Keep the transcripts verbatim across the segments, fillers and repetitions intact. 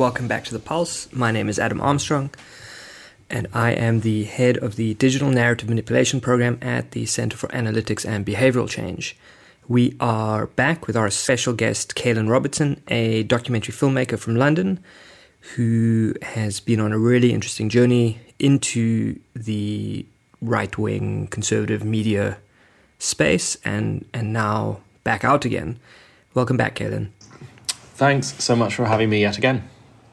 welcome back to The Pulse. My name is Adam Armstrong, and I am the head of the Digital Narrative Manipulation Program at the Center for Analytics and Behavioral Change. We are back with our special guest, Caelan Robertson, a documentary filmmaker from London, who has been on a really interesting journey into the right-wing conservative media space and, and now back out again. Welcome back, Caelan. Thanks so much for having me yet again.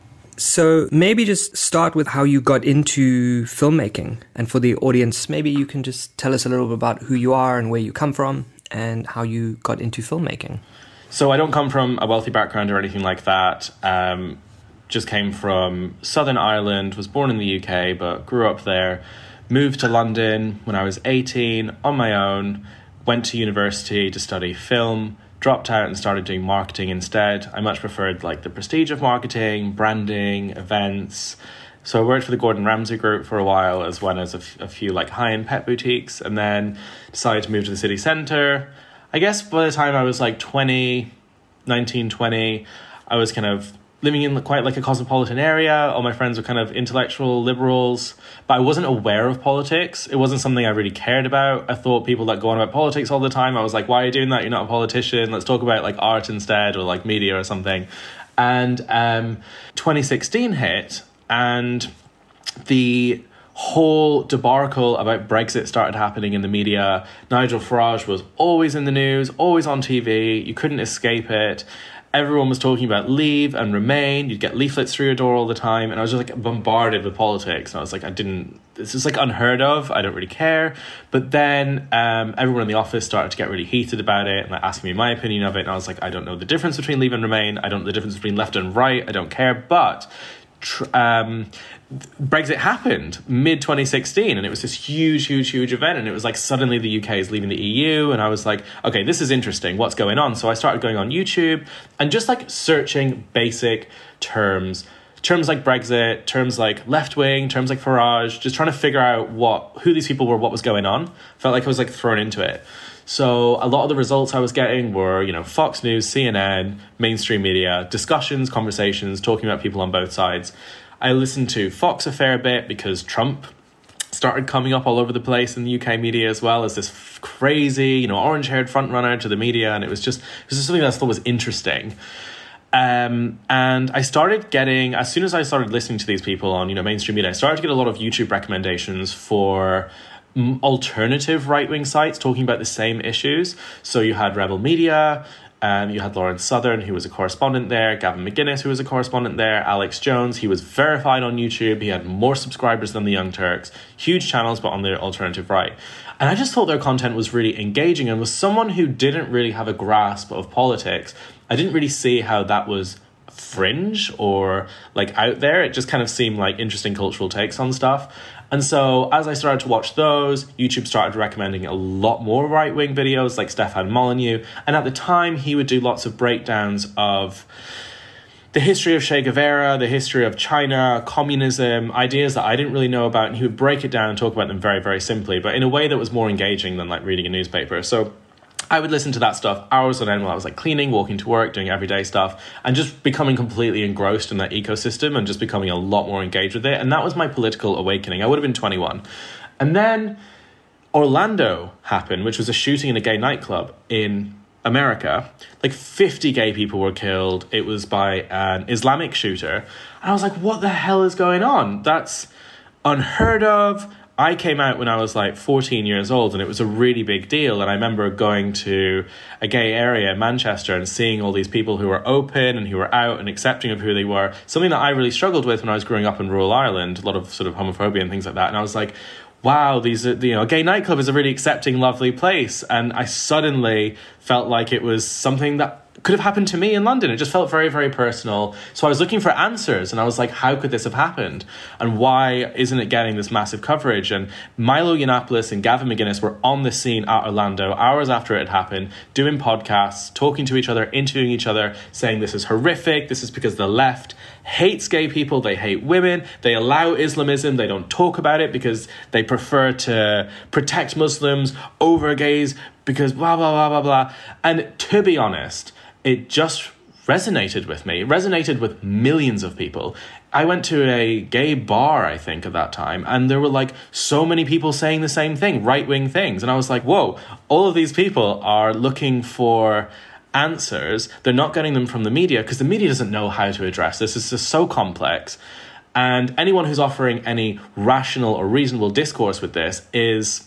So maybe just start with how you got into filmmaking. And for the audience, maybe you can just tell us a little bit about who you are and where you come from and how you got into filmmaking. So I don't come from a wealthy background or anything like that. Um, just came from Southern Ireland, was born in the U K, but grew up there. Moved to London when I was eighteen on my own, went to university to study film, dropped out and started doing marketing instead. I much preferred like the prestige of marketing, branding, events. So I worked for the Gordon Ramsay Group for a while, as well as a, f- a few like high-end pet boutiques, and then decided to move to the city centre. I guess by the time I was like twenty, nineteen, twenty, I was kind of living in quite like a cosmopolitan area. All my friends were kind of intellectual liberals, but I wasn't aware of politics. It wasn't something I really cared about. I thought people that go on about politics all the time, I was like, why are you doing that? You're not a politician. Let's talk about like art instead, or like media or something. And um, twenty sixteen hit, and the whole debacle about Brexit started happening in the media. Nigel Farage was always in the news, always on T V. You couldn't escape it. Everyone was talking about Leave and Remain. You'd get leaflets through your door all the time. And I was just like bombarded with politics. And I was like, I didn't, this is like unheard of. I don't really care. But then um, everyone in the office started to get really heated about it and like asking me my opinion of it. And I was like, I don't know the difference between Leave and Remain. I don't know the difference between left and right. I don't care. But tr- um, Brexit happened mid twenty sixteen, and it was this huge, huge, huge event. And it was like suddenly the U K is leaving the E U. And I was like, okay, this is interesting. What's going on? So I started going on YouTube and just like searching basic terms, terms like Brexit, terms like left wing, terms like Farage, just trying to figure out what who these people were, what was going on. Felt like I was like thrown into it. So a lot of the results I was getting were, you know, Fox News, C N N, mainstream media, discussions, conversations, talking about people on both sides. I listened to Fox a fair bit because Trump started coming up all over the place in the U K media as well as this f- crazy, you know, orange-haired frontrunner to the media. And it was just, it was just something that I thought was interesting. Um, and I started getting, as soon as I started listening to these people on, you know, mainstream media, I started to get a lot of YouTube recommendations for alternative right-wing sites talking about the same issues. So you had Rebel Media, um, you had Lawrence Southern, who was a correspondent there, Gavin McGuinness, who was a correspondent there, Alex Jones, he was verified on YouTube, he had more subscribers than the Young Turks, huge channels, but on the alternative right. And I just thought their content was really engaging, and was someone who didn't really have a grasp of politics, I didn't really see how that was fringe or like out there. It just kind of seemed like interesting cultural takes on stuff. And so as I started to watch those, YouTube started recommending a lot more right-wing videos like Stefan Molyneux. And at the time, he would do lots of breakdowns of the history of Che Guevara, the history of China, communism, ideas that I didn't really know about. And he would break it down and talk about them very, very simply, but in a way that was more engaging than like reading a newspaper. So I would listen to that stuff hours on end while I was like cleaning, walking to work, doing everyday stuff, and just becoming completely engrossed in that ecosystem and just becoming a lot more engaged with it. And that was my political awakening. I would have been twenty-one. And then Orlando happened, which was a shooting in a gay nightclub in America. Like fifty gay people were killed. It was by an Islamic shooter. And I was like, what the hell is going on? That's unheard of. I came out when I was like fourteen years old, and it was a really big deal. And I remember going to a gay area in Manchester and seeing all these people who were open and who were out and accepting of who they were. Something that I really struggled with when I was growing up in rural Ireland, a lot of sort of homophobia and things like that. And I was like, wow, these are, you know, a gay nightclub is a really accepting, lovely place. And I suddenly felt like it was something that could have happened to me in London. It just felt very, very personal. So I was looking for answers, and I was like, how could this have happened? And why isn't it getting this massive coverage? And Milo Yiannopoulos and Gavin McGuinness were on the scene at Orlando hours after it had happened, doing podcasts, talking to each other, interviewing each other, saying this is horrific, this is because the left hates gay people, they hate women, they allow Islamism, they don't talk about it because they prefer to protect Muslims over gays because blah, blah, blah, blah, blah. And to be honest, it just resonated with me. It resonated with millions of people. I went to a gay bar, I think, at that time, and there were like so many people saying the same thing, right-wing things. And I was like, whoa, all of these people are looking for answers. They're not getting them from the media because the media doesn't know how to address this. It's just so complex. And anyone who's offering any rational or reasonable discourse with this is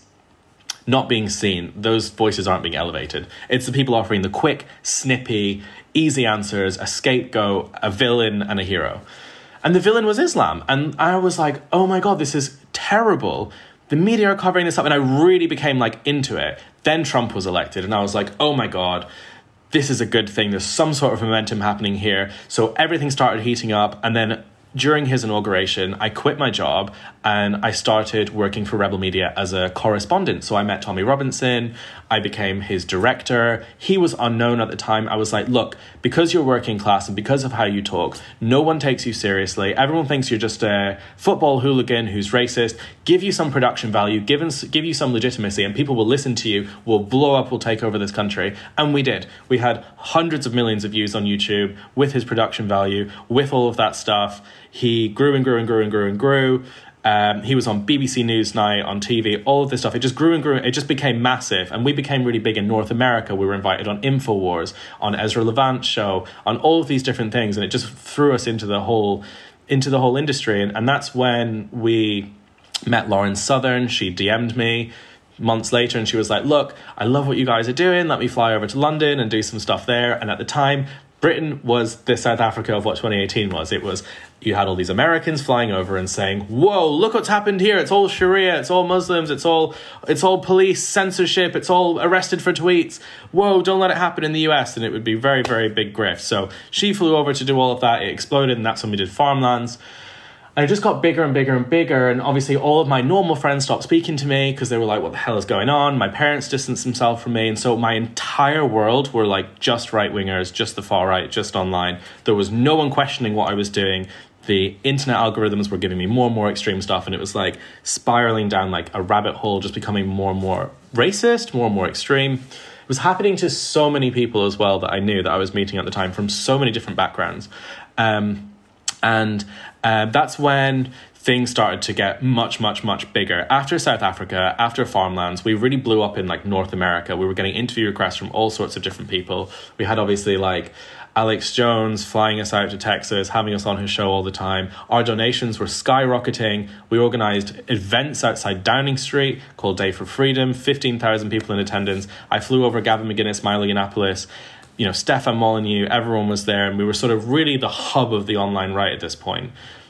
not being seen. Those voices aren't being elevated. It's the people offering the quick, snippy, easy answers, a scapegoat, a villain, and a hero. And the villain was Islam. And I was like, oh my God, this is terrible. The media are covering this up. And I really became like into it. Then Trump was elected. And I was like, oh my God, this is a good thing. There's some sort of momentum happening here. So everything started heating up. And then during his inauguration, I quit my job and I started working for Rebel Media as a correspondent. So I met Tommy Robinson. I became his director. He was unknown at the time. I was like, look, because you're working class and because of how you talk, no one takes you seriously. Everyone thinks you're just a football hooligan who's racist. Give you some production value, give, us, give you some legitimacy, and people will listen to you, will blow up, will take over this country. And we did. We had hundreds of millions of views on YouTube with his production value, with all of that stuff. He grew and grew and grew and grew and grew. Um, he was on B B C Newsnight, on T V, all of this stuff. It just grew and grew. It just became massive. And we became really big in North America. We were invited on InfoWars, on Ezra Levant's show, on all of these different things. And it just threw us into the whole into the whole industry. And, and that's when we met Lauren Southern. She D M'd me months later and she was like, look, I love what you guys are doing. Let me fly over to London and do some stuff there. And at the time, Britain was the South Africa of what twenty eighteen was. It was, you had all these Americans flying over and saying, whoa, look what's happened here. It's all Sharia. It's all Muslims. It's all it's all police censorship. It's all arrested for tweets. Whoa, don't let it happen in the U S. And it would be very, very big grift. So she flew over to do all of that. It exploded. And that's when we did Farmlands. And it just got bigger and bigger and bigger. And obviously all of my normal friends stopped speaking to me because they were like, what the hell is going on? My parents distanced themselves from me. And so my entire world were like just right-wingers, just the far right, just online. There was no one questioning what I was doing. The internet algorithms were giving me more and more extreme stuff. And it was like spiraling down like a rabbit hole, just becoming more and more racist, more and more extreme. It was happening to so many people as well that I knew that I was meeting at the time from so many different backgrounds. Um, and uh, that's when things started to get much, much, much bigger. After South Africa, after Farmlands, we really blew up in like North America. We were getting interview requests from all sorts of different people. We had obviously like Alex Jones flying us out to Texas, having us on his show all the time. Our donations were skyrocketing. We organized events outside Downing Street called Day for Freedom, fifteen thousand people in attendance. I flew over Gavin McGuinness, Milo Yiannopoulos, you know, Stefan Molyneux, everyone was there, and we were sort of really the hub of the online right at this point.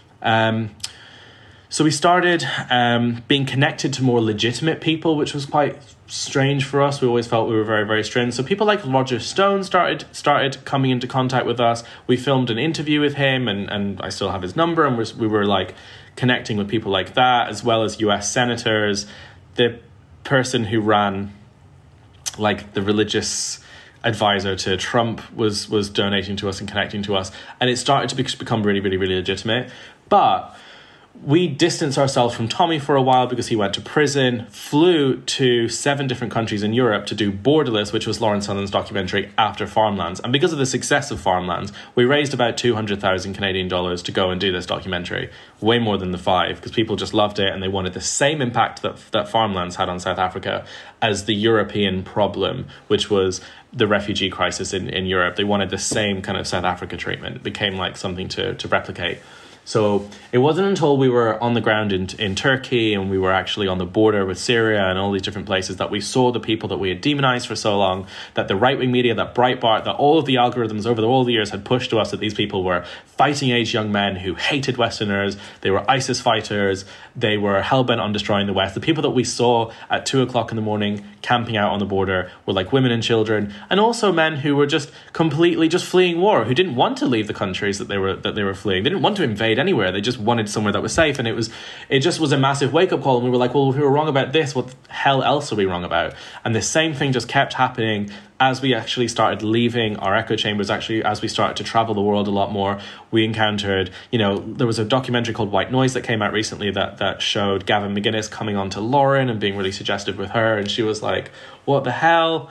Um, so we started um, being connected to more legitimate people, which was quite strange for us. We always felt we were very, very strange. So people like Roger Stone started started coming into contact with us. We filmed an interview with him, and, and I still have his number, and we're, we were like connecting with people like that, as well as U S senators. The person who ran like the religious advisor to Trump was was donating to us and connecting to us, and it started to be, become really, really, really legitimate. But we distanced ourselves from Tommy for a while because he went to prison, flew to seven different countries in Europe to do Borderless, which was Lauren Southern's documentary after Farmlands. And because of the success of Farmlands, we raised about two hundred thousand Canadian dollars to go and do this documentary, way more than the five, because people just loved it and they wanted the same impact that, that Farmlands had on South Africa as the European problem, which was the refugee crisis in, in Europe. They wanted the same kind of South Africa treatment. It became like something to, to replicate. So it wasn't until we were on the ground in in Turkey and we were actually on the border with Syria and all these different places that we saw the people that we had demonized for so long, that the right-wing media, that Breitbart, that all of the algorithms over the, all the years had pushed to us that these people were fighting-age young men who hated Westerners, they were ISIS fighters, they were hell-bent on destroying the West. The people that we saw at two o'clock in the morning camping out on the border were like women and children, and also men who were just completely just fleeing war, who didn't want to leave the countries that they were that they were fleeing. They didn't want to invade anywhere. They just wanted somewhere that was safe, and it was it just was a massive wake-up call. And we were like, well, if we were wrong about this, what the hell else are we wrong about? And the same thing just kept happening as we actually started leaving our echo chambers. Actually, as we started to travel the world a lot more, we encountered, you know, there was a documentary called White Noise that came out recently that that showed Gavin McGuinness coming on to Lauren and being really suggestive with her, and she was like, what the hell?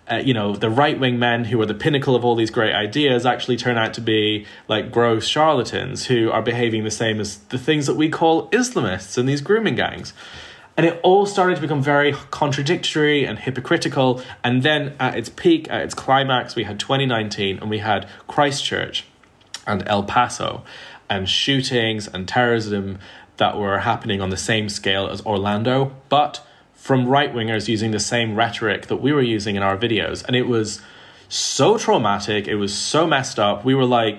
uh, you know, the right-wing men who are the pinnacle of all these great ideas actually turn out to be like gross charlatans who are behaving the same as the things that we call Islamists and these grooming gangs. And it all started to become very contradictory and hypocritical. And then at its peak, at its climax, we had twenty nineteen and we had Christchurch and El Paso and shootings and terrorism that were happening on the same scale as Orlando, but from right-wingers using the same rhetoric that we were using in our videos. And it was so traumatic. It was so messed up. We were like,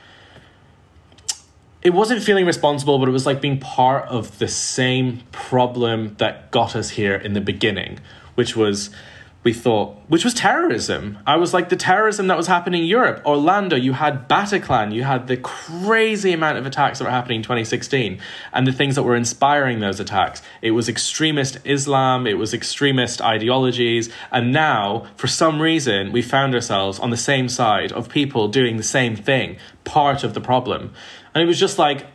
it wasn't feeling responsible, but it was like being part of the same problem that got us here in the beginning, which was, we thought, which was terrorism. I was like, the terrorism that was happening in Europe. Orlando, you had Bataclan, you had the crazy amount of attacks that were happening in twenty sixteen, and the things that were inspiring those attacks. It was extremist Islam, it was extremist ideologies, and now, for some reason, we found ourselves on the same side of people doing the same thing, part of the problem. And it was just like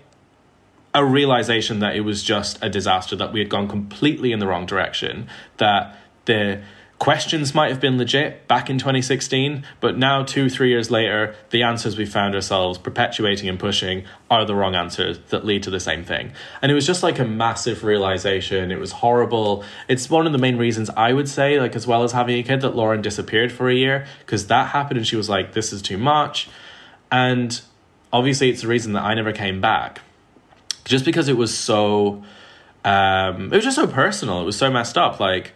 a realization that it was just a disaster, that we had gone completely in the wrong direction, that the questions might have been legit back in twenty sixteen, but now two, three years later, the answers we found ourselves perpetuating and pushing are the wrong answers that lead to the same thing. And it was just like a massive realization. It was horrible. It's one of the main reasons I would say, like, as well as having a kid, that Lauren disappeared for a year, because that happened and she was like, this is too much. And obviously it's the reason that I never came back, just because it was so, um, it was just so personal. It was so messed up. Like,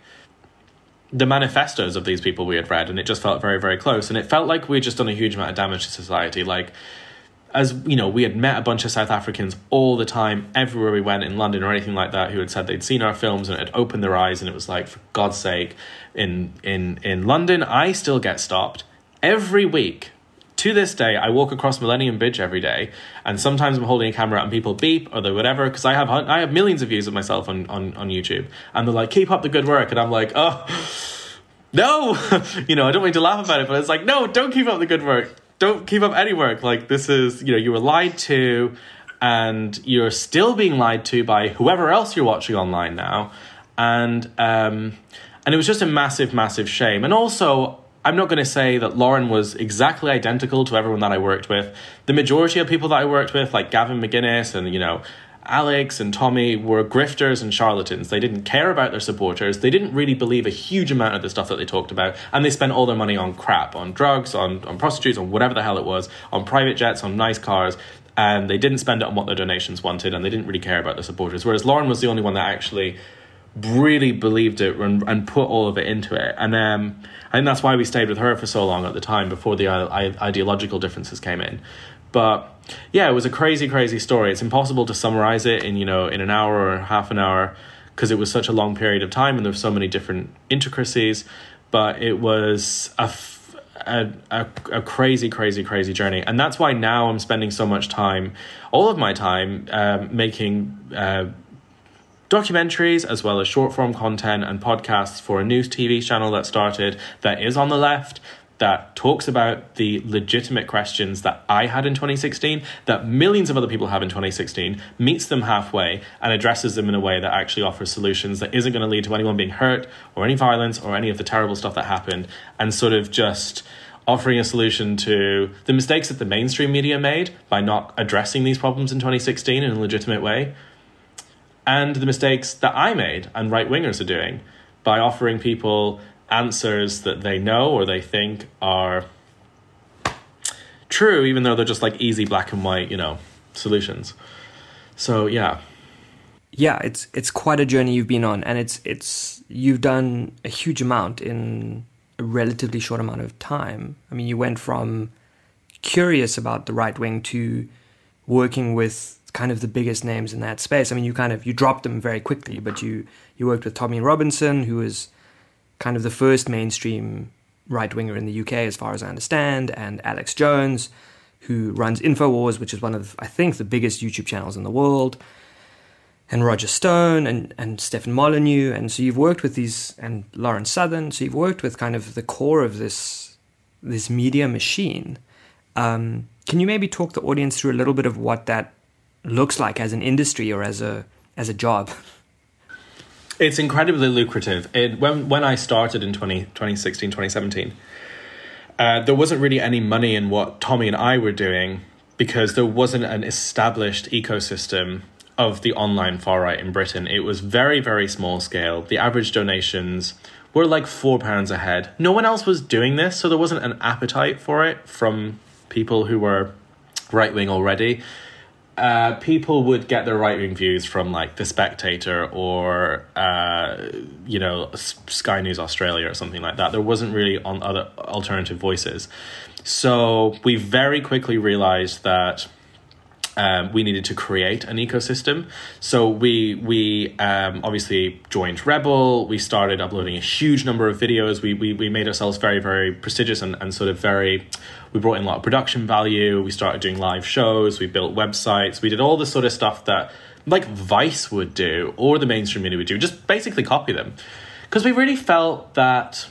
the manifestos of these people we had read, and it just felt very, very close. And it felt like we had just done a huge amount of damage to society. Like, as you know, we had met a bunch of South Africans all the time, everywhere we went in London or anything like that, who had said they'd seen our films and it had opened their eyes. And it was like, for God's sake, in in in London, I still get stopped every week. To this day, I walk across Millennium Bridge every day, and sometimes I'm holding a camera and people beep or they whatever, because I have I have millions of views of myself on, on, on YouTube, and they're like, keep up the good work, and I'm like, oh, no, you know, I don't mean to laugh about it, but it's like, no, don't keep up the good work, don't keep up any work, like, this is, you know, you were lied to, and you're still being lied to by whoever else you're watching online now, and um, and it was just a massive, massive shame. And also, I'm not going to say that Lauren was exactly identical to everyone that I worked with. The majority of people that I worked with, like Gavin McGuinness and, you know, Alex and Tommy, were grifters and charlatans. They didn't care about their supporters. They didn't really believe a huge amount of the stuff that they talked about. And they spent all their money on crap, on drugs, on, on prostitutes, on whatever the hell it was, on private jets, on nice cars. And they didn't spend it on what their donations wanted, and they didn't really care about their supporters. Whereas Lauren was the only one that actually really believed it and, and put all of it into it. And um, I think that's why we stayed with her for so long at the time, before the I- ideological differences came in. But yeah, it was a crazy, crazy story. It's impossible to summarize it in, you know, in an hour or half an hour, because it was such a long period of time and there were so many different intricacies. But it was a, f- a, a, a crazy, crazy, crazy journey. And that's why now I'm spending so much time, all of my time, um, making uh, documentaries as well as short form content and podcasts for a news T V channel that started, that is on the left, that talks about the legitimate questions that I had in twenty sixteen, that millions of other people have in twenty sixteen, meets them halfway and addresses them in a way that actually offers solutions that isn't going to lead to anyone being hurt or any violence or any of the terrible stuff that happened, and sort of just offering a solution to the mistakes that the mainstream media made by not addressing these problems in twenty sixteen in a legitimate way, and the mistakes that I made and right-wingers are doing by offering people answers that they know or they think are true, even though they're just like easy black and white, you know, solutions. So, yeah. Yeah, it's it's quite a journey you've been on, and it's it's you've done a huge amount in a relatively short amount of time. I mean, you went from curious about the right wing to working with kind of the biggest names in that space. I mean, you kind of, you dropped them very quickly, but you, you worked with Tommy Robinson, who was kind of the first mainstream right-winger in the U K, as far as I understand, and Alex Jones, who runs InfoWars, which is one of, I think, the biggest YouTube channels in the world, and Roger Stone, and, and Stefan Molyneux. And so you've worked with these, and Lawrence Southern, so you've worked with kind of the core of this, this media machine. Um, can you maybe talk the audience through a little bit of what that looks like as an industry or as a as a job? It's incredibly lucrative. It, when when I started in twenty, twenty sixteen, twenty seventeen, uh, there wasn't really any money in what Tommy and I were doing because there wasn't an established ecosystem of the online far-right in Britain. It was very, very small scale. The average donations were like four pounds a head. No one else was doing this, so there wasn't an appetite for it from people who were right-wing already. Uh, people would get their right-wing views from like The Spectator or, uh, you know, Sky News Australia or something like that. There wasn't really on other alternative voices. So we very quickly realized that Um, we needed to create an ecosystem. So we we um, obviously joined Rebel. We started uploading a huge number of videos. We we, we made ourselves very, very prestigious and, and sort of very, we brought in a lot of production value. We started doing live shows. We built websites. We did all the sort of stuff that like Vice would do or the mainstream media would do, just basically copy them. Because we really felt that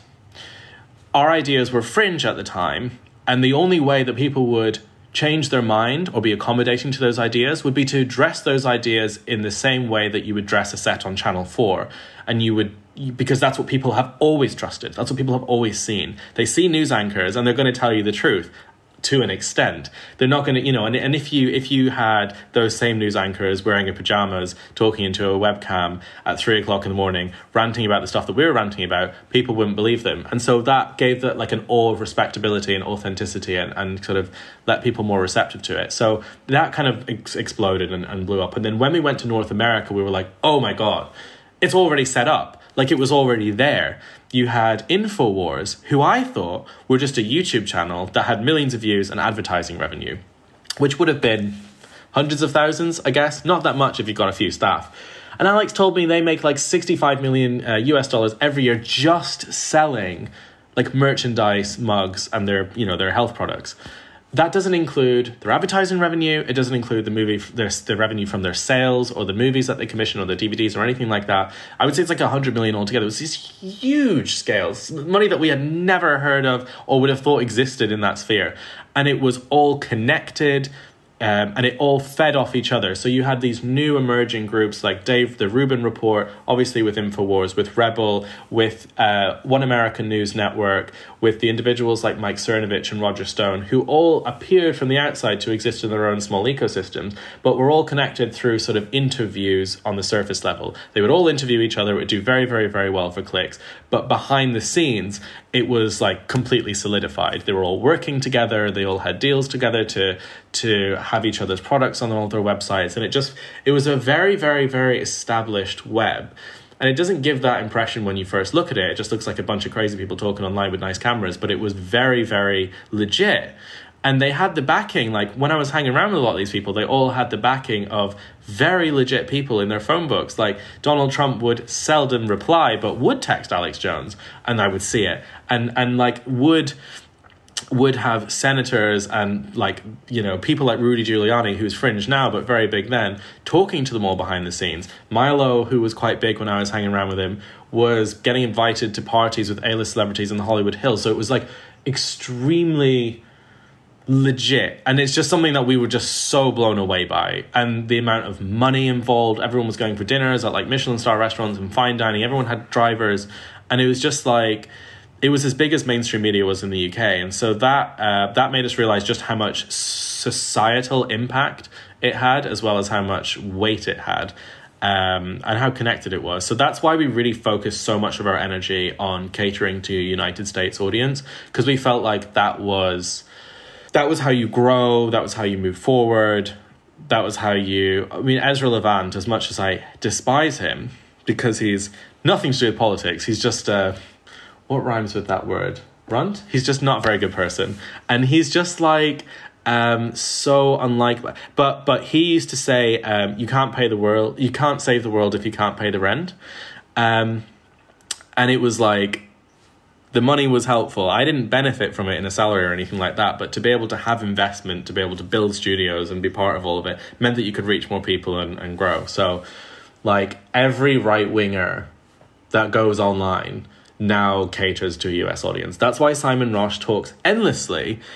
our ideas were fringe at the time, and the only way that people would change their mind or be accommodating to those ideas would be to dress those ideas in the same way that you would dress a set on Channel four. And you would, because that's what people have always trusted. That's what people have always seen. They see news anchors and they're going to tell you the truth to an extent. They're not going to, you know, and, and if you if you had those same news anchors wearing a pajamas, talking into a webcam at three o'clock in the morning, ranting about the stuff that we were ranting about, people wouldn't believe them. And so that gave that like an awe of respectability and authenticity and, and sort of let people more receptive to it. So that kind of ex- exploded and, and blew up. And then when we went to North America, we were like, oh my God, it's already set up. Like it was already there. You had InfoWars, who I thought were just a YouTube channel that had millions of views and advertising revenue, which would have been hundreds of thousands, I guess. Not that much if you've got a few staff. And Alex told me they make like sixty-five million uh, U S dollars every year just selling like merchandise, mugs, and their, you know, their health products. That doesn't include their advertising revenue. It doesn't include the movie, their, the revenue from their sales or the movies that they commission or the D V Ds or anything like that. I would say it's like one hundred million altogether. It was these huge scales, money that we had never heard of or would have thought existed in that sphere. And it was all connected. Um, and it all fed off each other. So you had these new emerging groups like Dave, the Rubin Report, obviously with InfoWars, with Rebel, with uh, One American News Network, with the individuals like Mike Cernovich and Roger Stone, who all appeared from the outside to exist in their own small ecosystems, but were all connected through sort of interviews on the surface level. They would all interview each other. It would do very, very, very well for clicks. But behind the scenes, it was like completely solidified. They were all working together. They all had deals together to to have each other's products on all their websites. And it just, it was a very, very, very established web. And it doesn't give that impression when you first look at it. It just looks like a bunch of crazy people talking online with nice cameras, but it was very, very legit. And they had the backing, like when I was hanging around with a lot of these people, they all had the backing of very legit people in their phone books. Like Donald Trump would seldom reply, but would text Alex Jones and I would see it. And, and like would... would have senators and like, you know, people like Rudy Giuliani, who's fringe now, but very big then, talking to them all behind the scenes. Milo, who was quite big when I was hanging around with him, was getting invited to parties with A-list celebrities in the Hollywood Hills. So it was like extremely legit. And it's just something that we were just so blown away by. And the amount of money involved, everyone was going for dinners at like Michelin star restaurants and fine dining. Everyone had drivers. And it was just like, it was as big as mainstream media was in the U K. And so that uh, that made us realize just how much societal impact it had, as well as how much weight it had, um, and how connected it was. So that's why we really focused so much of our energy on catering to a United States audience, because we felt like that was that was how you grow, that was how you move forward, that was how you... I mean, Ezra Levant, as much as I despise him, because he's nothing to do with politics, he's just... Uh, what rhymes with that word? Runt? He's just not a very good person. And he's just like um, so unlike... But but he used to say, um, you can't pay the world, you can't save the world if you can't pay the rent. Um, and it was like, the money was helpful. I didn't benefit from it in a salary or anything like that, but to be able to have investment, to be able to build studios and be part of all of it, meant that you could reach more people and, and grow. So like every right-winger that goes online now caters to a U S audience. That's why Simon Roche talks endlessly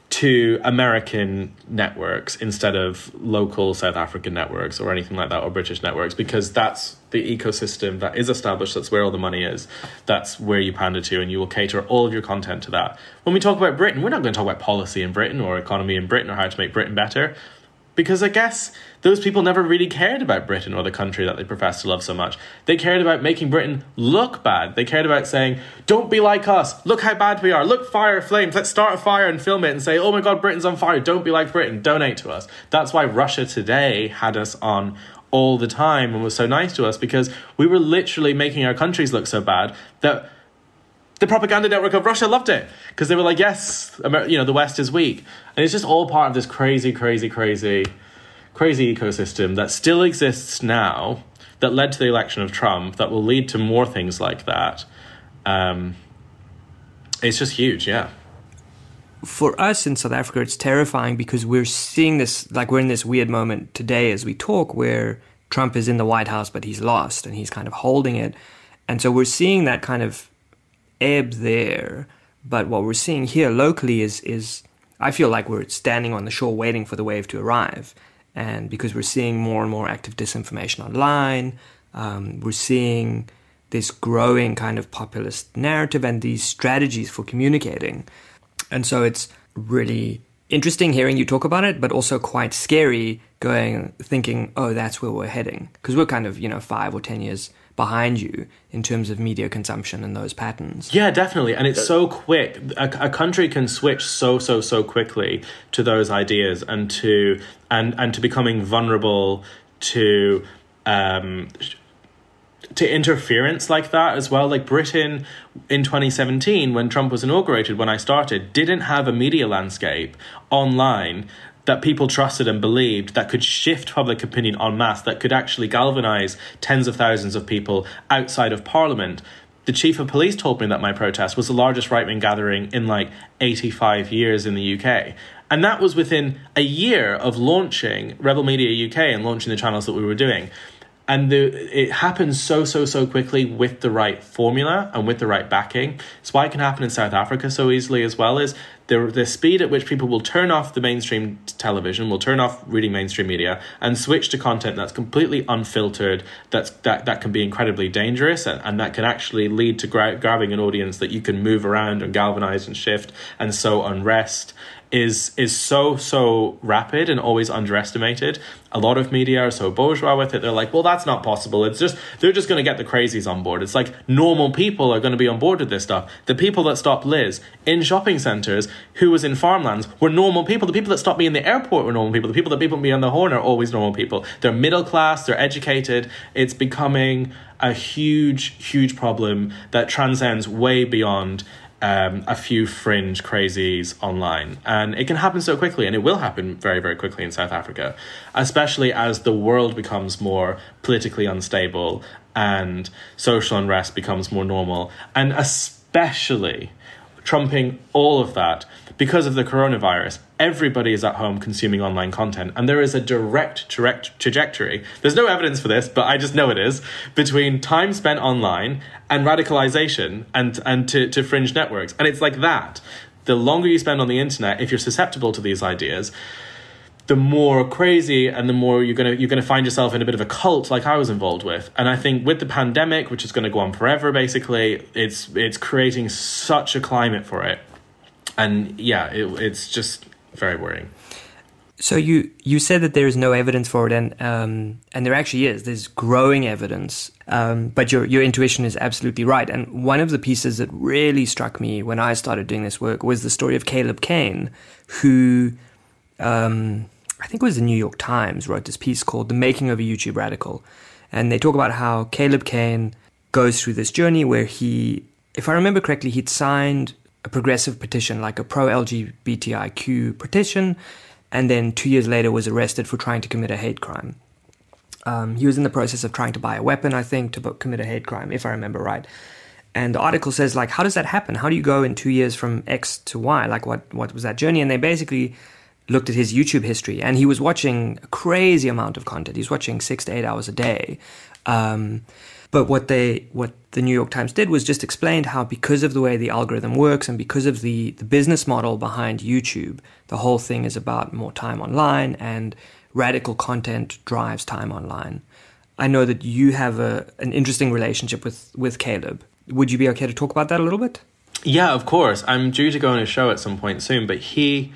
to American networks instead of local South African networks or anything like that, or British networks, because that's the ecosystem that is established. That's where all the money is. That's where you pander to, and you will cater all of your content to that. When we talk about Britain, we're not going to talk about policy in Britain or economy in Britain or how to make Britain better, because I guess those people never really cared about Britain or the country that they profess to love so much. They cared about making Britain look bad. They cared about saying, don't be like us. Look how bad we are. Look, fire, flames. Let's start a fire and film it and say, oh my God, Britain's on fire. Don't be like Britain. Donate to us. That's why Russia Today had us on all the time and was so nice to us, because we were literally making our countries look so bad that the propaganda network of Russia loved it, because they were like, yes, Amer- you know, the West is weak. And it's just all part of this crazy, crazy, crazy, crazy ecosystem that still exists now, that led to the election of Trump, that will lead to more things like that. Um, it's just huge, yeah. For us in South Africa, it's terrifying because we're seeing this, like we're in this weird moment today as we talk, where Trump is in the White House, but he's lost and he's kind of holding it. And so we're seeing that kind of ebb there, but what we're seeing here locally is is I feel like we're standing on the shore waiting for the wave to arrive, and because we're seeing more and more active disinformation online, um, we're seeing this growing kind of populist narrative and these strategies for communicating, and so it's really interesting hearing you talk about it, but also quite scary going thinking, oh, that's where we're heading, because we're kind of, you know, five or ten years behind you in terms of media consumption and those patterns. Yeah, definitely. And it's so quick. A, a country can switch so, so, so quickly to those ideas and to and, and to becoming vulnerable to um, to interference like that as well. Like Britain in twenty seventeen, when Trump was inaugurated, when I started, didn't have a media landscape online that people trusted and believed, that could shift public opinion en masse, that could actually galvanise tens of thousands of people outside of Parliament. The chief of police told me that my protest was the largest right-wing gathering in like eighty-five years in the U K. And that was within a year of launching Rebel Media U K and launching the channels that we were doing. And the, it happens so, so, so quickly with the right formula and with the right backing. It's why it can happen in South Africa so easily as well, is the, the speed at which people will turn off the mainstream television, will turn off reading mainstream media and switch to content that's completely unfiltered, that's, that, that can be incredibly dangerous, and, and that can actually lead to gra- grabbing an audience that you can move around and galvanize and shift and sow unrest. is is so, so rapid and always underestimated. A lot of media are so bourgeois with it. They're like, well, that's not possible. It's just, they're just going to get the crazies on board. It's like normal people are going to be on board with this stuff. The people that stopped Liz in shopping centres, who was in farmlands, were normal people. The people that stopped me in the airport were normal people. The people that people me on the horn are always normal people. They're middle class, they're educated. It's becoming a huge, huge problem that transcends way beyond Um, a few fringe crazies online. And it can happen so quickly, and it will happen very, very quickly in South Africa, especially as the world becomes more politically unstable and social unrest becomes more normal, and especially trumping all of that, because of the coronavirus, everybody is at home consuming online content, and there is a direct, direct trajectory. There's no evidence for this, but I just know it is, between time spent online and radicalization and, and to, to fringe networks. And it's like that. The longer you spend on the internet, if you're susceptible to these ideas, the more crazy and the more you're gonna you're gonna find yourself in a bit of a cult like I was involved with. And I think with the pandemic, which is going to go on forever, basically, it's it's creating such a climate for it. And yeah, it, it's just very worrying. So you, you said that there is no evidence for it, and um, and there actually is. There's growing evidence, um, but your your intuition is absolutely right. And one of the pieces that really struck me when I started doing this work was the story of Caleb Cain, who um, I think it was the New York Times wrote this piece called "The Making of a YouTube Radical," and they talk about how Caleb Cain goes through this journey where he, if I remember correctly, he'd signed a progressive petition, like a pro-L G B T I Q petition, and then two years later was arrested for trying to commit a hate crime. Um, he was in the process of trying to buy a weapon, I think, to commit a hate crime, if I remember right. And the article says, like, how does that happen? How do you go in two years from X to Y? Like, what, what was that journey? And they basically looked at his YouTube history, and he was watching a crazy amount of content. He's watching six to eight hours a day. Um, but what they, what the New York Times did was just explained how, because of the way the algorithm works and because of the, the business model behind YouTube, the whole thing is about more time online, and radical content drives time online. I know that you have a, an interesting relationship with, with Caleb. Would you be okay to talk about that a little bit? Yeah, of course. I'm due to go on a show at some point soon, but he...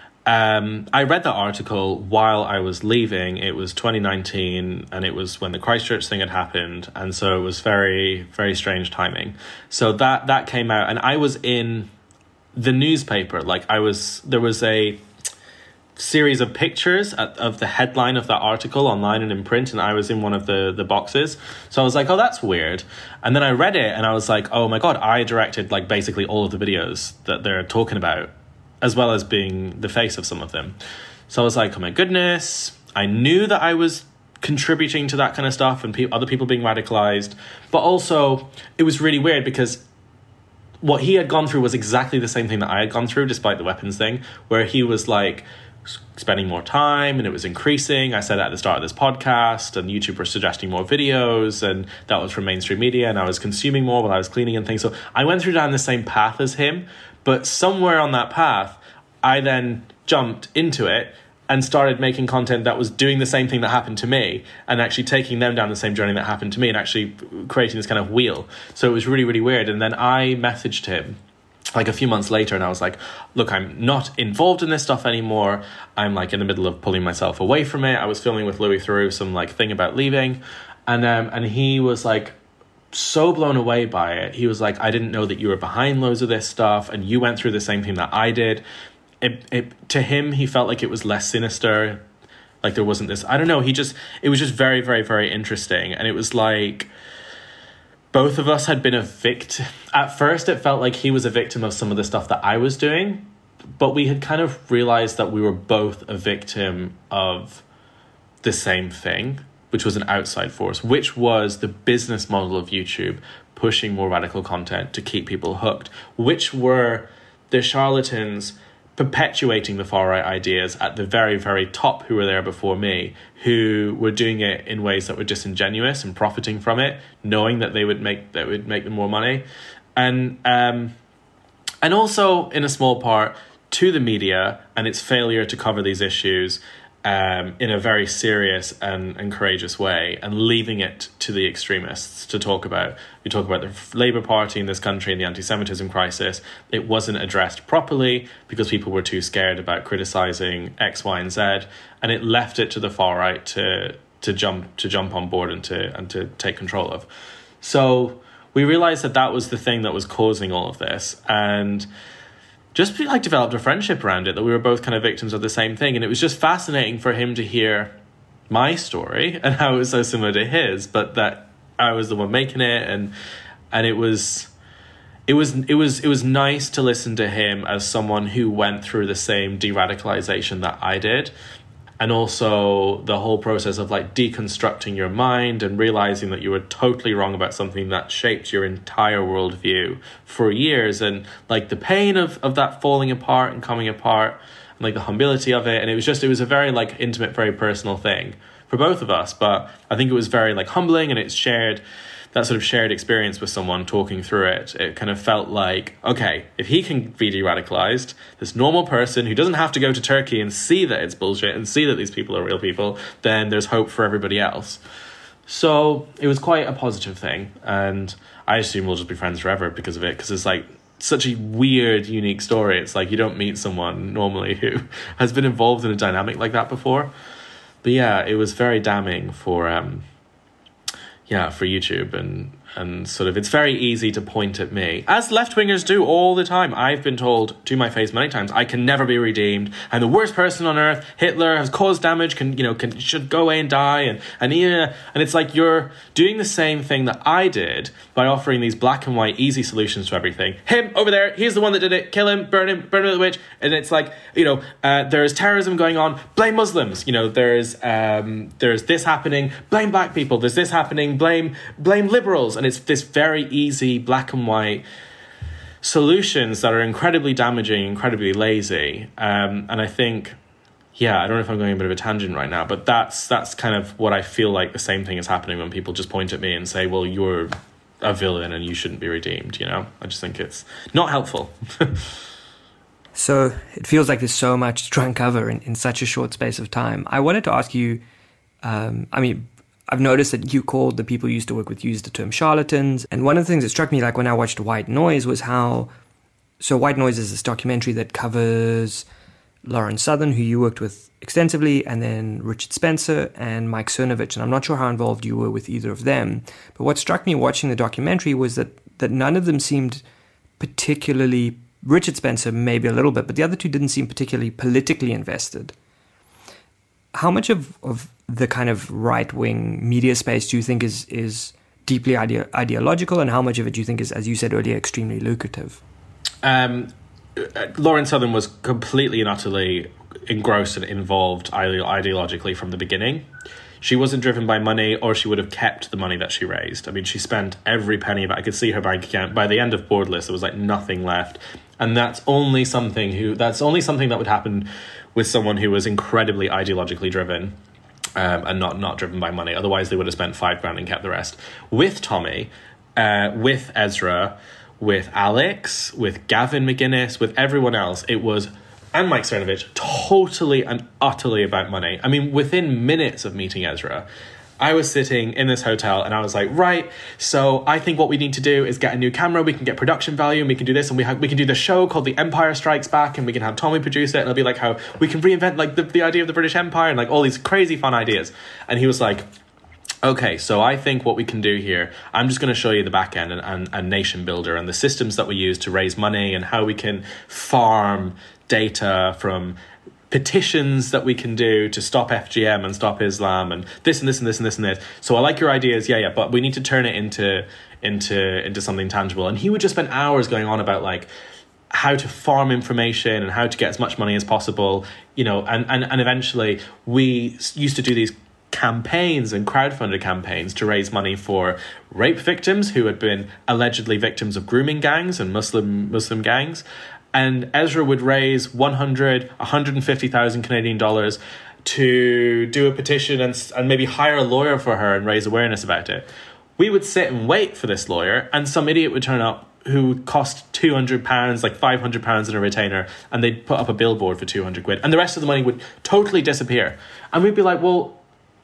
Um, I read that article while I was leaving. It was twenty nineteen, and it was when the Christchurch thing had happened, and so it was very, very strange timing. So that that came out, and I was in the newspaper. Like I was, there was a series of pictures at, of the headline of that article online and in print, and I was in one of the the boxes. So I was like, oh, that's weird. And then I read it, and I was like, oh my god, I directed like basically all of the videos that they're talking about, as well as being the face of some of them. So I was like, oh my goodness. I knew that I was contributing to that kind of stuff and pe- other people being radicalized. But also, it was really weird because what he had gone through was exactly the same thing that I had gone through, despite the weapons thing, where he was like spending more time and it was increasing. I said at the start of this podcast, and YouTube were suggesting more videos, and that was from mainstream media, and I was consuming more while I was cleaning and things. So I went through down the same path as him. But somewhere on that path, I then jumped into it and started making content that was doing the same thing that happened to me, and actually taking them down the same journey that happened to me, and actually creating this kind of wheel. So it was really, really weird. And then I messaged him like a few months later, and I was like, look, I'm not involved in this stuff anymore. I'm like in the middle of pulling myself away from it. I was filming with Louis Theroux some like thing about leaving. And um, and he was like, so blown away by it. He was like, I didn't know that you were behind loads of this stuff, and you went through the same thing that I did. It, it to him, he felt like it was less sinister, like there wasn't this, I don't know, he just, it was just very, very, very interesting. And it was like both of us had been a victim. At first it felt like he was a victim of some of the stuff that I was doing, but we had kind of realized that we were both a victim of the same thing, which was an outside force, which was the business model of YouTube pushing more radical content to keep people hooked, which were the charlatans perpetuating the far-right ideas at the very, very top who were there before me, who were doing it in ways that were disingenuous and profiting from it, knowing that they would make that would make them more money. And um, and also, in a small part, to the media and its failure to cover these issues Um, in a very serious and, and courageous way, and leaving it to the extremists to talk about. We talk about the Labour Party in this country and the anti-Semitism crisis. It wasn't addressed properly because people were too scared about criticising X, Y, and Z, and it left it to the far right to to jump to jump on board and to and to take control of. So we realised that that was the thing that was causing all of this, and just like developed a friendship around it, that we were both kind of victims of the same thing. And it was just fascinating for him to hear my story and how it was so similar to his, but that I was the one making it. And, and it was, it was, it was, it was nice to listen to him as someone who went through the same de-radicalization that I did. And also the whole process of like deconstructing your mind and realizing that you were totally wrong about something that shaped your entire worldview for years, and like the pain of, of that falling apart and coming apart, and like the humility of it. And it was just, it was a very like intimate, very personal thing for both of us. But I think it was very like humbling, and it's shared, that sort of shared experience with someone talking through it. It kind of felt like, okay, if he can be de-radicalized, this normal person who doesn't have to go to Turkey and see that it's bullshit and see that these people are real people, then there's hope for everybody else. So it was quite a positive thing. And I assume we'll just be friends forever because of it, because it's like such a weird, unique story. It's like you don't meet someone normally who has been involved in a dynamic like that before. But yeah, it was very damning for... um. Yeah, for YouTube, and and sort of, it's very easy to point at me, as left-wingers do all the time. I've been told to my face many times, I can never be redeemed. I'm the worst person on earth. Hitler has caused damage, can you know, can should go away and die. And and yeah, and it's like you're doing the same thing that I did by offering these black and white easy solutions to everything. Him over there, he's the one that did it. Kill him, burn him, burn him with the witch. And it's like, you know, uh, there's terrorism going on. Blame Muslims. You know, there's um, there's this happening. Blame black people. There's this happening. Blame blame liberals. And it's this very easy black and white solutions that are incredibly damaging, incredibly lazy. Um, and I think yeah, I don't know if I'm going a bit of a tangent right now, but that's that's kind of what I feel like the same thing is happening when people just point at me and say, well, you're a villain and you shouldn't be redeemed, you know? I just think it's not helpful. So it feels like there's so much to try and cover in, in such a short space of time. I wanted to ask you, um, I mean, I've noticed that you called the people you used to work with use the term charlatans. And one of the things that struck me, like when I watched White Noise, was how, so White Noise is this documentary that covers Lauren Southern, who you worked with extensively, and then Richard Spencer and Mike Cernovich. And I'm not sure how involved you were with either of them. But what struck me watching the documentary was that, that none of them seemed particularly, Richard Spencer maybe a little bit, but the other two didn't seem particularly politically invested. How much of, of the kind of right-wing media space do you think is is deeply ide- ideological, and how much of it do you think is, as you said earlier, extremely lucrative? Um, Lauren Southern was completely and utterly engrossed and involved ide- ideologically from the beginning. She wasn't driven by money, or she would have kept the money that she raised. I mean, she spent every penny of it. I could see her bank account. By the end of Borderless, there was like nothing left. And that's only something who that's only something that would happen with someone who was incredibly ideologically driven, um, and not, not driven by money. Otherwise, they would have spent five grand and kept the rest. With Tommy, uh, with Ezra, with Alex, with Gavin McGuinness, with everyone else, it was, and Mike Cernovich, totally and utterly about money. I mean, within minutes of meeting Ezra, I was sitting in this hotel and I was like, right, so I think what we need to do is get a new camera, we can get production value, and we can do this, and we have, we can do the show called The Empire Strikes Back, and we can have Tommy produce it, and it'll be like how we can reinvent like the, the idea of the British Empire, and like all these crazy fun ideas. And he was like, okay, so I think what we can do here, I'm just going to show you the back end and, and, and Nation Builder and the systems that we use to raise money, and how we can farm data from petitions that we can do to stop F G M and stop Islam, and this and this and this and this and this. So I like your ideas, yeah, yeah, but we need to turn it into into into something tangible. And he would just spend hours going on about like how to farm information and how to get as much money as possible, you know, and, and, and eventually we used to do these campaigns and crowdfunded campaigns to raise money for rape victims who had been allegedly victims of grooming gangs and Muslim Muslim gangs. And Ezra would raise one hundred, one hundred fifty thousand Canadian dollars to do a petition and and maybe hire a lawyer for her and raise awareness about it. We would sit and wait for this lawyer, and some idiot would turn up who would cost two hundred pounds, like five hundred pounds in a retainer, and they'd put up a billboard for two hundred quid, and the rest of the money would totally disappear. And we'd be like, well,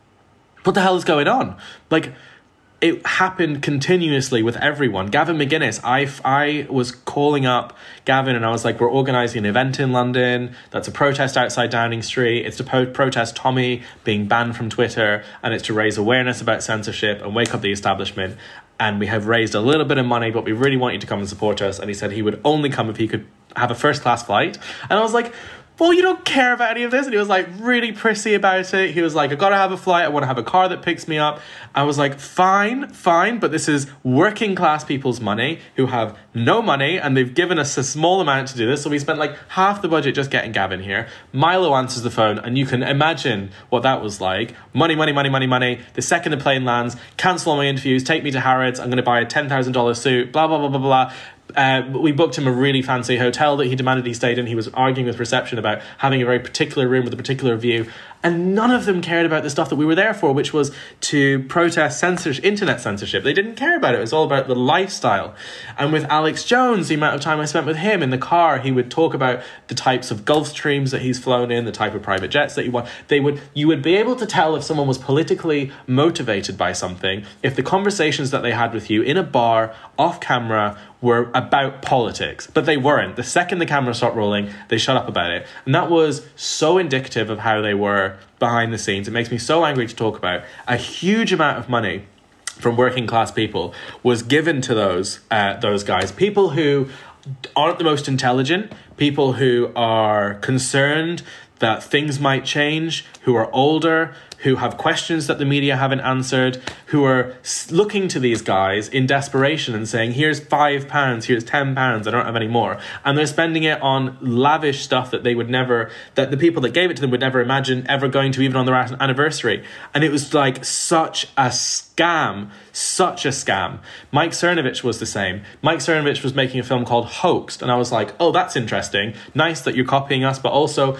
what the hell is going on? Like, it happened continuously with everyone. Gavin McGuinness, I, I was calling up Gavin and I was like, we're organising an event in London that's a protest outside Downing Street. It's to po- protest Tommy being banned from Twitter, and it's to raise awareness about censorship and wake up the establishment. And we have raised a little bit of money, but we really want you to come and support us. And he said he would only come if he could have a first-class flight. And I was like, well, you don't care about any of this. And he was like really prissy about it. He was like, I gotta have a flight. I want to have a car that picks me up. I was like, fine, fine. But this is working class people's money who have no money, and they've given us a small amount to do this. So we spent like half the budget just getting Gavin here. Milo answers the phone, and you can imagine what that was like. Money, money, money, money, money. The second the plane lands, cancel all my interviews, take me to Harrods. I'm going to buy a ten thousand dollars suit, blah, blah, blah, blah, blah. Uh, we booked him a really fancy hotel that he demanded he stayed in. He was arguing with reception about having a very particular room with a particular view. And none of them cared about the stuff that we were there for, which was to protest censorship, internet censorship. They didn't care about it. It was all about the lifestyle. And with Alex Jones, the amount of time I spent with him in the car, he would talk about the types of Gulfstreams that he's flown in, the type of private jets that you want. They would, you would be able to tell if someone was politically motivated by something if the conversations that they had with you in a bar, off camera, were about politics. But they weren't. The second the camera stopped rolling, they shut up about it. And that was so indicative of how they were behind the scenes. It makes me so angry to talk about. A huge amount of money from working class people was given to those uh, those guys. People who aren't the most intelligent, people who are concerned that things might change, who are older, who have questions that the media haven't answered, who are looking to these guys in desperation and saying, here's five pounds, here's ten pounds, I don't have any more. And they're spending it on lavish stuff that they would never, that the people that gave it to them would never imagine ever going to, even on their anniversary. And it was like such a scam, such a scam. Mike Cernovich was the same. Mike Cernovich was making a film called Hoaxed. And I was like, oh, that's interesting. Nice that you're copying us, but also, you know what,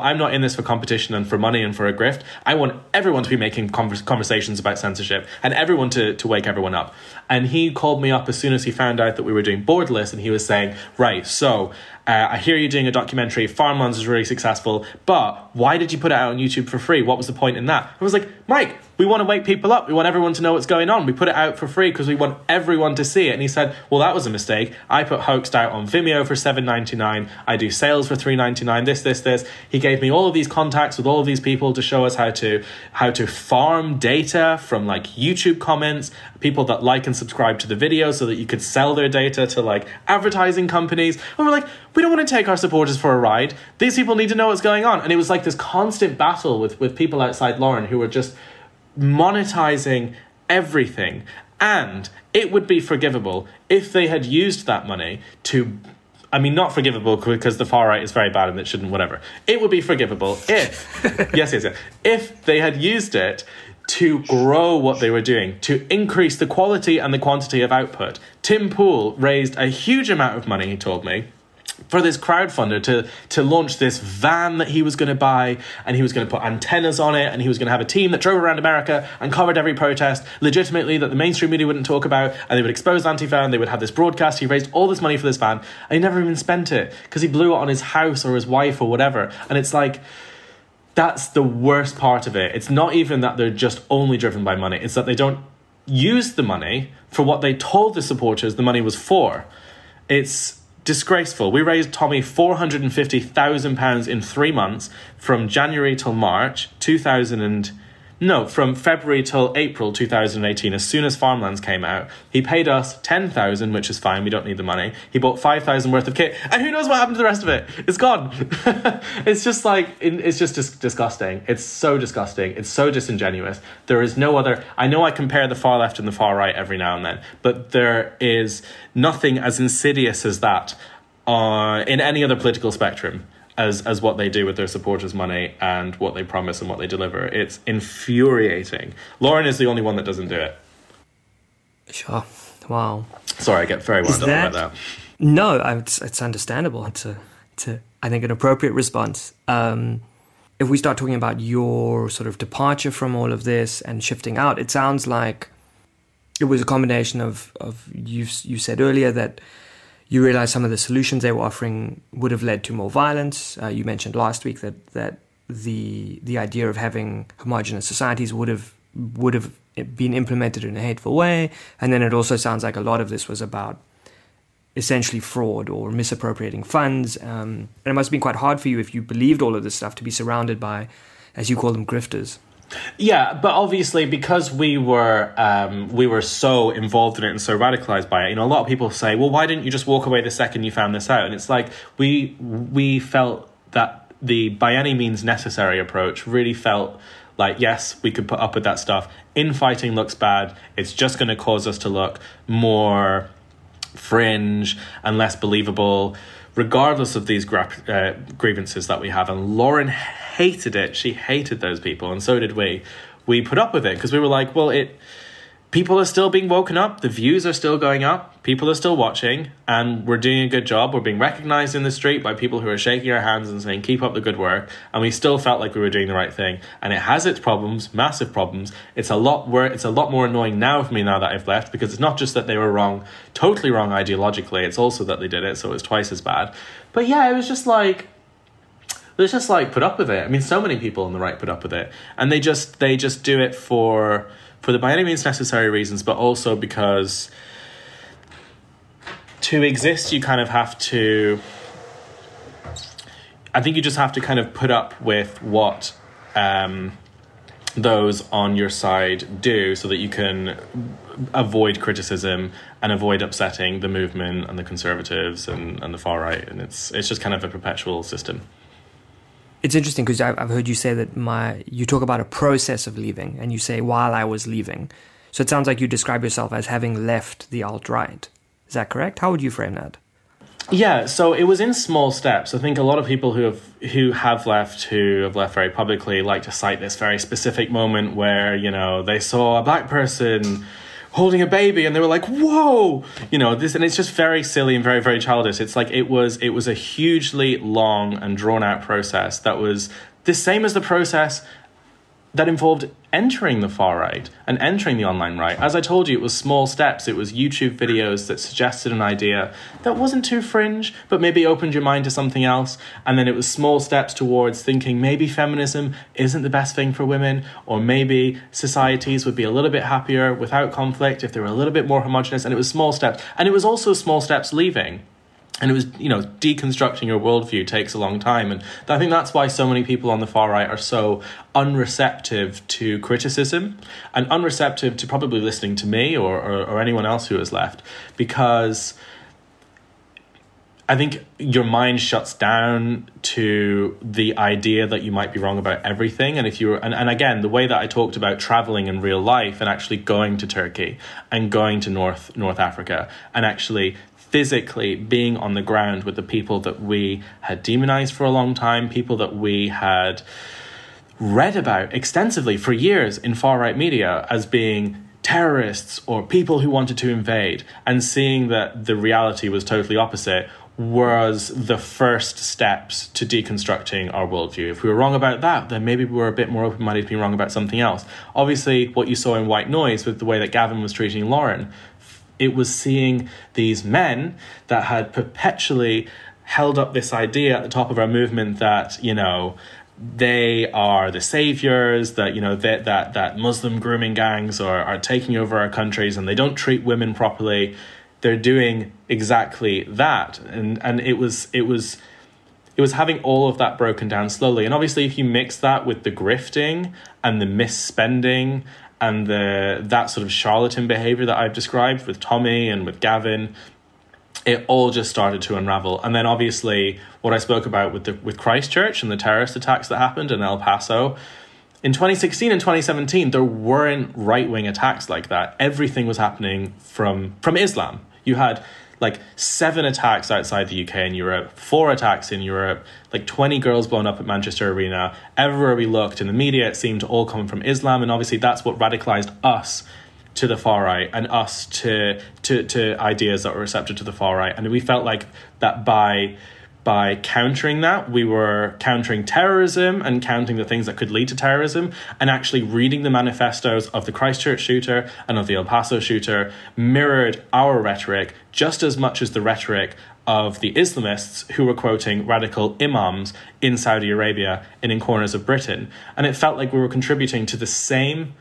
I'm not in this for competition and for money and for a grift. I want everyone to be making convers- conversations about censorship and everyone to, to wake everyone up. And he called me up as soon as he found out that we were doing Borderless, and he was saying, right, so uh, I hear you're doing a documentary, Farmlands is really successful, but why did you put it out on YouTube for free? What was the point in that? I was like, Mike, we want to wake people up. We want everyone to know what's going on. We put it out for free because we want everyone to see it. And he said, well, that was a mistake. I put Hoaxed out on Vimeo for seven ninety-nine. I do sales for three ninety-nine, this, this, this. He gave me all of these contacts with all of these people to show us how to how to farm data from like YouTube comments, people that like and subscribe to the video so that you could sell their data to like advertising companies. And we're like, we don't want to take our supporters for a ride. These people need to know what's going on. And it was like this constant battle with, with people outside Lauren who were just monetizing everything. And it would be forgivable if they had used that money to, I mean, not forgivable because the far right is very bad and it shouldn't, whatever. It would be forgivable if, yes, yes, yes, if they had used it to grow what they were doing, to increase the quality and the quantity of output. Tim Pool raised a huge amount of money, he told me, for this crowdfunder to to launch this van that he was going to buy, and he was going to put antennas on it, and he was going to have a team that drove around America and covered every protest legitimately that the mainstream media wouldn't talk about, and they would expose Antifa, and they would have this broadcast. He raised all this money for this van, and he never even spent it because he blew it on his house or his wife or whatever. And it's like, that's the worst part of it. It's not even that they're just only driven by money. It's that they don't use the money for what they told the supporters the money was for. It's disgraceful. We raised Tommy four hundred fifty thousand pounds in three months from January till March two thousand and no, from February till April two thousand eighteen. As soon as Farmlands came out, he paid us ten thousand, which is fine. We don't need the money. He bought five thousand worth of kit, and who knows what happened to the rest of it? It's gone. It's just like, it's just dis- disgusting. It's so disgusting. It's so disingenuous. There is no other. I know I compare the far left and the far right every now and then, but there is nothing as insidious as that uh, in any other political spectrum as as what they do with their supporters' money and what they promise and what they deliver. It's infuriating. Lauren is the only one that doesn't do it. Sure. Wow. Sorry, I get very wound up about that. No, it's, it's understandable. It's, a, it's a, I think, an appropriate response. Um, if we start talking about your sort of departure from all of this and shifting out, it sounds like it was a combination of, of you, you said earlier that you realized some of the solutions they were offering would have led to more violence. Uh, you mentioned last week that that the the idea of having homogenous societies would have would have been implemented in a hateful way. And then it also sounds like a lot of this was about essentially fraud or misappropriating funds. Um, and it must have been quite hard for you, if you believed all of this stuff, to be surrounded by, as you call them, grifters. Yeah, but obviously because we were um, we were so involved in it and so radicalized by it, you know, a lot of people say, well, why didn't you just walk away the second you found this out? And it's like, we we felt that the by any means necessary approach really felt like, yes, we could put up with that stuff. Infighting looks bad. It's just going to cause us to look more fringe and less believable, regardless of these gra- uh, grievances that we have. And Lauren hated it. She hated those people, and so did we. We put up with it because we were like, well, it people are still being woken up, the views are still going up, people are still watching, and we're doing a good job. We're being recognized in the street by people who are shaking our hands and saying, keep up the good work. And we still felt like we were doing the right thing. And it has its problems, massive problems. It's a lot wor- It's a lot more annoying now for me now that I've left, because it's not just that they were wrong, totally wrong ideologically. It's also that they did it, so it's twice as bad. But yeah, it was just like, it was just like, put up with it. I mean, so many people on the right put up with it. And they just, they just do it for... for the by any means necessary reasons, but also because to exist, you kind of have to, I think you just have to kind of put up with what um, those on your side do so that you can avoid criticism and avoid upsetting the movement and the conservatives and, and the far right. And it's it's just kind of a perpetual system. It's interesting because I've heard you say that my you talk about a process of leaving, and you say while I was leaving. So it sounds like you describe yourself as having left the alt-right. Is that correct? How would you frame that? Yeah, so it was in small steps. I think a lot of people who have who have left, who have left very publicly, like to cite this very specific moment where, you know, they saw a black person holding a baby, and they were like, whoa, you know, this, and it's just very silly and very, very childish. It's like, it was, it was a hugely long and drawn out process that was the same as the process that involved entering the far right and entering the online right. As I told you, it was small steps. It was YouTube videos that suggested an idea that wasn't too fringe, but maybe opened your mind to something else. And then it was small steps towards thinking maybe feminism isn't the best thing for women, or maybe societies would be a little bit happier without conflict if they were a little bit more homogenous. And it was small steps. And it was also small steps leaving. And it was, you know, deconstructing your worldview takes a long time. And I think that's why so many people on the far right are so unreceptive to criticism and unreceptive to probably listening to me or, or, or anyone else who has left. Because I think your mind shuts down to the idea that you might be wrong about everything. And if you were, and, and again, the way that I talked about traveling in real life and actually going to Turkey and going to North North Africa and actually physically being on the ground with the people that we had demonized for a long time, people that we had read about extensively for years in far-right media as being terrorists or people who wanted to invade, and seeing that the reality was totally opposite was the first steps to deconstructing our worldview. If we were wrong about that, then maybe we were a bit more open-minded to being wrong about something else. Obviously, what you saw in White Noise with the way that Gavin was treating Lauren, it was seeing these men that had perpetually held up this idea at the top of our movement that, you know, they are the saviors, that, you know, that that that Muslim grooming gangs are, are taking over our countries and they don't treat women properly. They're doing exactly that. And and it was it was it was having all of that broken down slowly. And obviously if you mix that with the grifting and the misspending and the that sort of charlatan behavior that I've described with Tommy and with Gavin, it all just started to unravel. And then obviously what I spoke about with the with Christchurch and the terrorist attacks that happened in El Paso, in twenty sixteen and twenty seventeen, there weren't right-wing attacks like that. Everything was happening from from Islam. You had like seven attacks outside the U K and Europe, four attacks in Europe, like twenty girls blown up at Manchester Arena. Everywhere we looked in the media, it seemed to all come from Islam. And obviously that's what radicalized us to the far right and us to, to, to ideas that were receptive to the far right. And we felt like that by... By countering that, we were countering terrorism and counting the things that could lead to terrorism, and actually reading the manifestos of the Christchurch shooter and of the El Paso shooter mirrored our rhetoric just as much as the rhetoric of the Islamists who were quoting radical imams in Saudi Arabia and in corners of Britain. And it felt like we were contributing to the same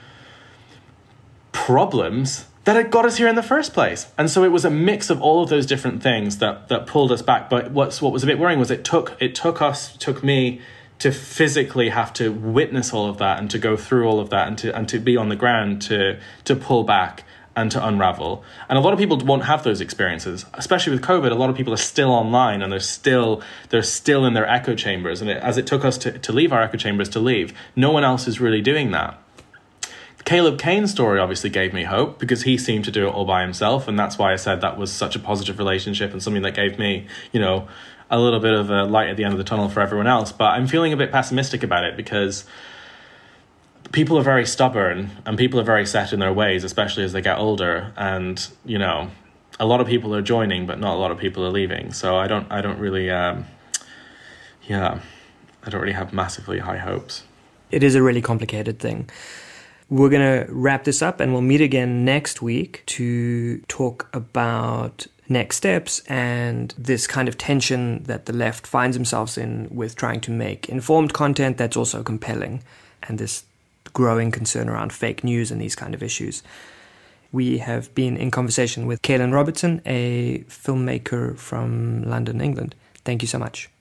problems that had got us here in the first place. And so it was a mix of all of those different things that that pulled us back. But what's what was a bit worrying was it took it took us took me to physically have to witness all of that and to go through all of that and to and to be on the ground to to pull back and to unravel. And a lot of people won't have those experiences, especially with COVID. A lot of people are still online and they're still they're still in their echo chambers. And it, as it took us to, to leave our echo chambers to leave, no one else is really doing that. Caleb Kane's story obviously gave me hope because he seemed to do it all by himself, and that's why I said that was such a positive relationship and something that gave me, you know, a little bit of a light at the end of the tunnel for everyone else. But I'm feeling a bit pessimistic about it because people are very stubborn and people are very set in their ways, especially as they get older. And, you know, a lot of people are joining, but not a lot of people are leaving. So I don't, I don't really, um, yeah, I don't really have massively high hopes. It is a really complicated thing. We're going to wrap this up and we'll meet again next week to talk about next steps and this kind of tension that the left finds themselves in with trying to make informed content that's also compelling, and this growing concern around fake news and these kind of issues. We have been in conversation with Kaylin Robertson, a filmmaker from London, England. Thank you so much.